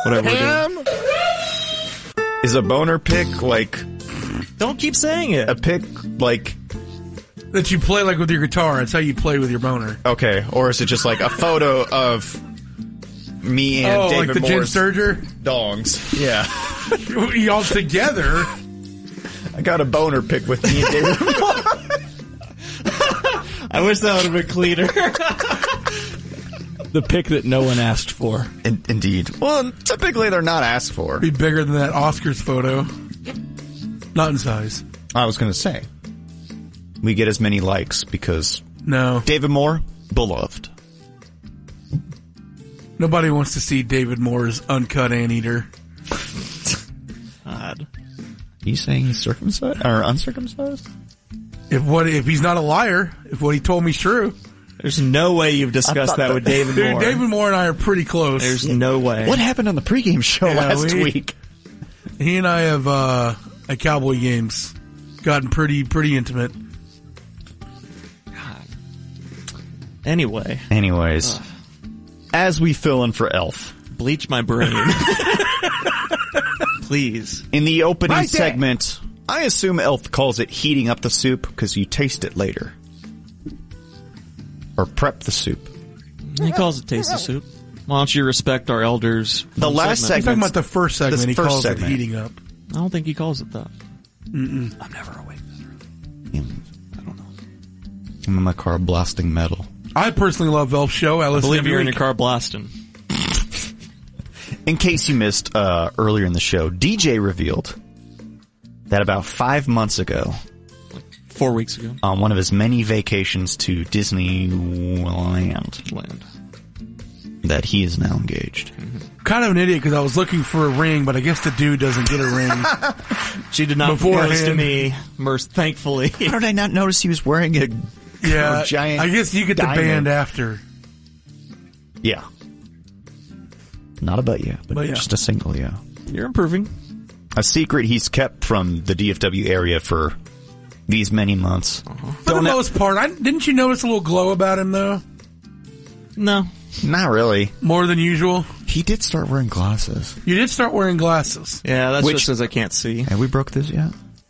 whatever we're doing. Is a boner pic like Don't keep saying it. a pic like That you play like with your guitar. That's how you play with your boner. okay, or is it just like a photo of me and David like the Moore's Gin Sturger? dongs? Yeah. Y'all together. I got a boner pic with me and David Moore. I wish that would have been cleaner. The pick that no one asked for. Indeed. Well, typically they're not asked for. Be bigger than that Oscars photo. Not in size. I was going to say. We get as many likes because No. David Moore, beloved. Nobody wants to see David Moore's uncut anteater. God. Are you saying he's circumcised or uncircumcised? If he's not a liar, if what he told me is true. There's no way you've discussed that with David Dude, Moore. David Moore and I are pretty close. There's no way. What happened on the pregame show last week? He and I have, at Cowboy games, gotten pretty intimate. Anyway. Anyways, as we fill in for Elf. Bleach my brain. Please. In the opening Right there. segment, I assume Elf calls it heating up the soup because you taste it later. Or prep the soup. He calls it taste of soup. Why don't you respect our elders? The last He's segment. talking about the first segment. This He first calls segment. it heating up. I don't think he calls it that. I'm never awake this early. I don't know. I'm in my car blasting metal. I personally love Elf's show. I I listen believe every you're in week. your car blasting. In case you missed earlier in the show, DJ revealed that about 5 months ago, 4 weeks ago. on one of his many vacations to Disneyland, Land. that he is now engaged. Kind of an idiot because I was looking for a ring, but I guess the dude doesn't get a ring. She did not propose to Beforehand. me, thankfully. How did I not notice he was wearing a Yeah, giant I guess you get the diamond? band after. Yeah. Not a butt yeah, but yeah. just a single yeah. You're improving. A secret he's kept from the DFW area for these many months. For the most part, didn't you notice a little glow about him, though? No. Not really. More than usual? He did start wearing glasses. You did start wearing glasses. Yeah, that's Which- just because I can't see. Have we broke this yet?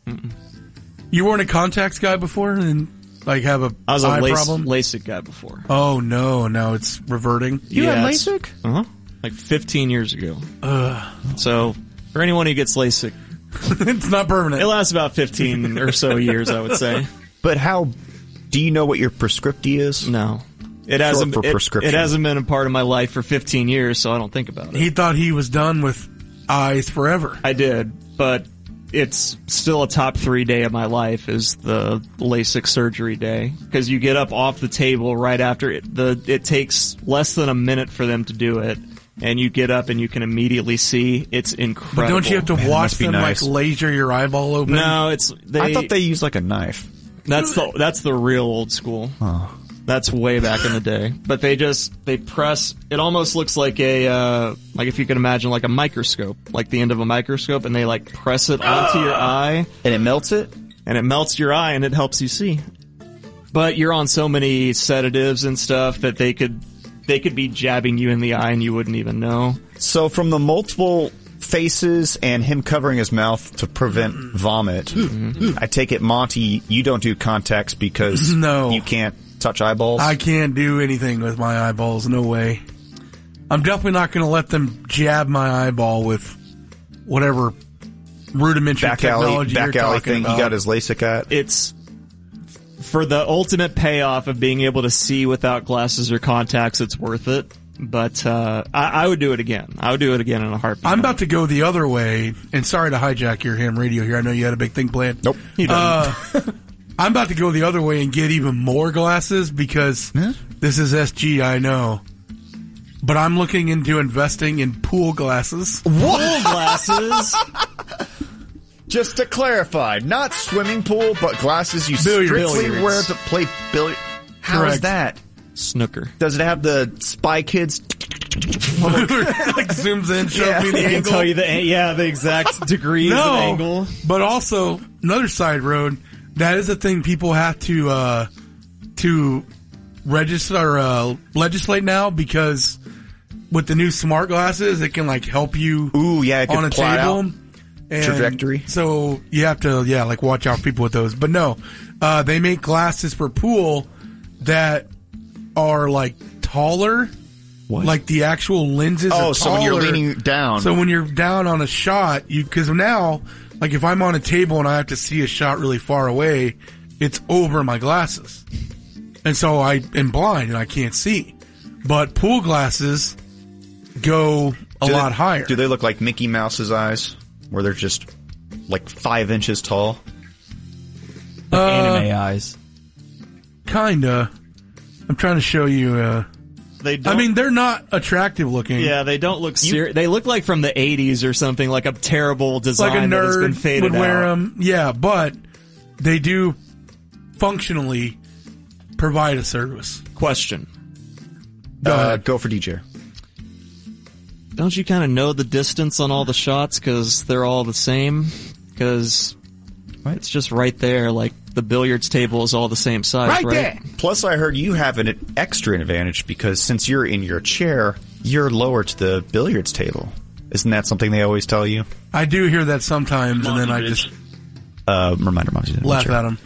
You weren't a contacts guy before and, like, have a I was a eye problem? LASIK guy before. Oh, no. Now it's reverting. You had it's- LASIK? Uh-huh. Like 15 years ago. So, for anyone who gets LASIK, It's not permanent. it lasts about 15 or so years, I would say. But how do you know what your prescriptee is? No. It hasn't, for it prescription. hasn't been a part of my life for 15 years, so I don't think about it. He thought he was done with eyes forever. I did, but it's still a top 3 day of my life is the LASIK surgery day. Because you get up off the table right after it. It takes less than a minute for them to do it. And you get up and you can immediately see. It's incredible. But don't you have to Man, that watch must be them, nice. like, laser your eyeball open? No, I thought they used like a knife. That's the real old school. Oh. That's way back in the day. But they press, it almost looks like like if you could imagine like a microscope, like the end of a microscope, and they like press it onto your eye, And it melts it? and it melts your eye and it helps you see. But you're on so many sedatives and stuff that they could be jabbing you in the eye and you wouldn't even know. So from the multiple faces and him covering his mouth to prevent vomit, I take it, Monty, you don't do contacts because No. you can't touch eyeballs? I can't do anything with my eyeballs. No way. I'm definitely not going to let them jab my eyeball with whatever rudimentary back alley technology you're talking thing about. he got his LASIK at? It's for the ultimate payoff of being able to see without glasses or contacts, it's worth it. But I would do it again. I would do it again in a heartbeat. I'm about to go the other way, and sorry to hijack your ham radio here. I know you had a big thing planned. Nope. You don't. I'm about to go the other way and get even more glasses because this is SG, I know. But I'm looking into investing in pool glasses. Pool glasses. Just to clarify, not swimming pool, but glasses you Billiards. strictly Billiards. wear to play billiards. How is Correct. that? Snooker. Does it have the Spy Kids? Like zooms in, shows me the I can angle. tell you the exact degrees and angle. But also another side road. That is a thing people have to register or legislate now because with the new smart glasses, it can like help you Ooh, yeah, it on can a plot table. out And trajectory. So you have to, like watch out for people with those. But no, they make glasses for pool that are like taller. What? Like the actual lenses are taller. So when you're leaning down. So when you're down on a shot, because now, like if I'm on a table and I have to see a shot really far away, it's over my glasses. And so I am blind and I can't see. But pool glasses go a lot higher. Do they look like Mickey Mouse's eyes? Where they're just like 5 inches tall? Anime eyes. Kinda. I'm trying to show you, They don't, I mean, they're not attractive looking. yeah, they don't look serious. They look like from the 80s or something, like a terrible design Like a that has been nerd faded would wear out. them. Yeah, but they do functionally provide a service. Question. Go ahead. Go for DJ. Don't you kind of know the distance on all the shots because they're all the same? Because it's just right there. Like the billiards table is all the same size, right? Plus, I heard you have an extra advantage because since you're in your chair, you're lower to the billiards table. Isn't that something they always tell you? I do hear that sometimes, and then I just Reminder, Monty. laugh at them.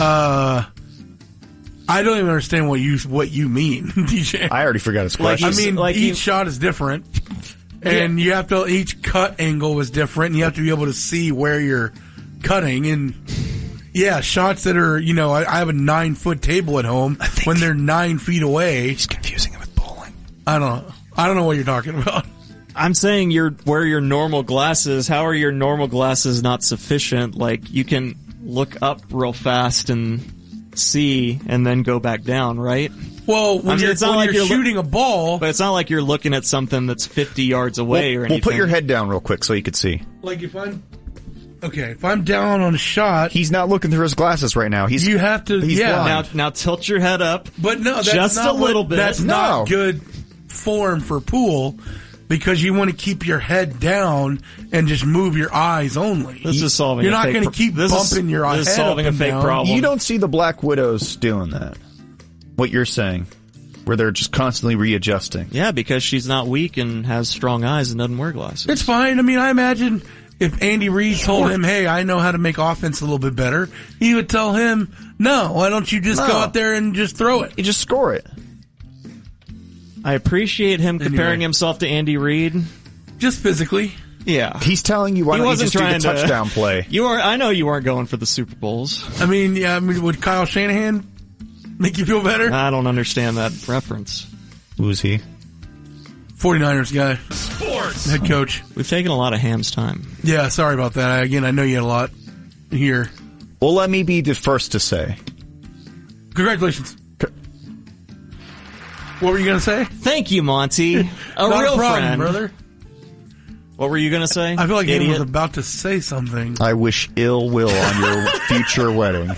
I don't even understand what you mean, DJ. I already forgot his question. I mean, like each you- shot is different, and you have to. Each cut angle is different, and you have to be able to see where you're cutting. And yeah, shots that are, I have a 9-foot table at home. When they're 9 feet away, He's confusing it with bowling. I don't know what you're talking about. I'm saying wear your normal glasses. How are your normal glasses not sufficient? Like you can look up real fast and see, and then go back down, right? Well, when mean, it's not like you're you're shooting a ball, But it's not like you're looking at something that's 50 yards away or We'll anything. put your head down real quick so you could see. like if I'm down on a shot, He's not looking through his glasses right now. you have to, he's yeah. blind. Now tilt your head up. But no, that's Just not a little bit. That's No. not good form for pool because you want to keep your head down and just move your eyes only. This is solving. You're a not fake going to keep this is- bumping your This head is solving up a and fake down. problem. You don't see the Black Widows doing that. What you're saying. Where they're just constantly readjusting. Yeah, because she's not weak and has strong eyes and doesn't wear glasses. It's fine. I mean, I imagine if Andy Reid told him, "Hey, I know how to make offense a little bit better," he would tell him, "No, why don't you just go out there and just throw it?" You just score it. I appreciate him comparing Anyway. himself to Andy Reid. Just physically. Yeah. He's telling you why He don't you wasn't just do the trying to- touchdown play. I know you weren't going for the Super Bowls. I mean, would Kyle Shanahan make you feel better? I don't understand that reference. Who's he? 49ers guy. Head coach. We've taken a lot of Ham's time. Yeah, sorry about that. Again, I know you had a lot here. Well, let me be the first to say. Congratulations. What were you going to say? Thank you, Monty. A Not real a problem, friend. brother. What were you going to say? I feel like he Idiot. was about to say something. I wish ill will on your future wedding.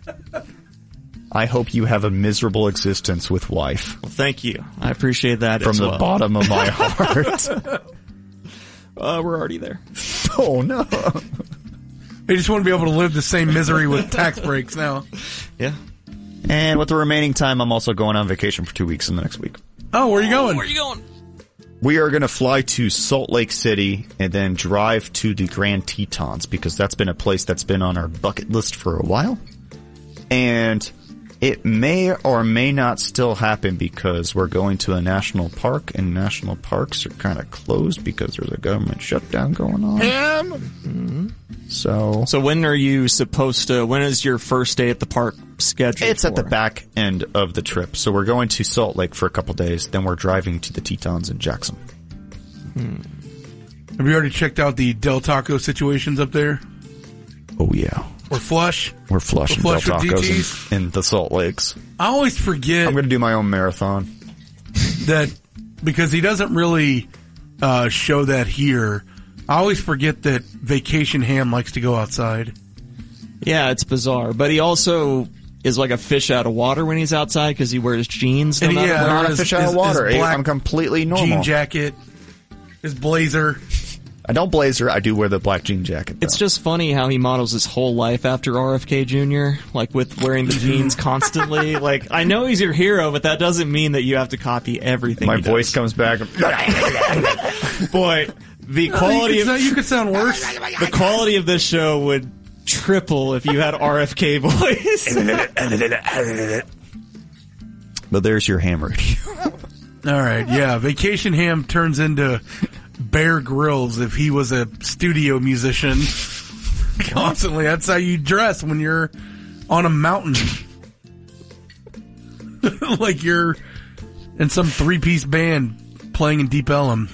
I hope you have a miserable existence with wife. Well, thank you. I appreciate that From as the well. bottom of my heart. We're already there. Oh, no. They just want to be able to live the same misery with tax breaks now. Yeah. And with the remaining time, I'm also going on vacation for 2 weeks in the next week. Oh, where are you going? Where are you going? We are going to fly to Salt Lake City and then drive to the Grand Tetons because that's been a place that's been on our bucket list for a while. And it may or may not still happen because we're going to a national park and national parks are kind of closed because there's a government shutdown going on. So So when are you supposed to, when is your first day at the park scheduled it's at the for? back end of the trip. So we're going to Salt Lake for a couple days. Then we're driving to the Tetons in Jackson. Have you already checked out the Del Taco situations up there? Oh, yeah. Or Flush? We're flushing We're Del flush with Tacos in the Salt Lakes. I always forget I'm going to do my own marathon. that because he doesn't really show that here. I always forget that Vacation Ham likes to go outside. Yeah, it's bizarre. But he also is like a fish out of water when he's outside because he wears jeans. No And matter yeah, what. Not a his- fish out his- of water. his black I'm completely normal. Jean jacket, his blazer. I don't blazer. I do wear the black jean jacket, though. It's just funny how he models his whole life after RFK Jr., like with wearing the jeans constantly. Like, I know he's your hero, but that doesn't mean that you have to copy everything My he voice does. comes back. Boy, the quality you could sound worse. the quality of this show would triple if you had RFK voice. But there's your ham radio. All right, yeah. Vacation Ham turns into Bear Grylls if he was a studio musician. Constantly, that's how you dress when you're on a mountain. Like you're in some 3-piece band playing in Deep Ellum.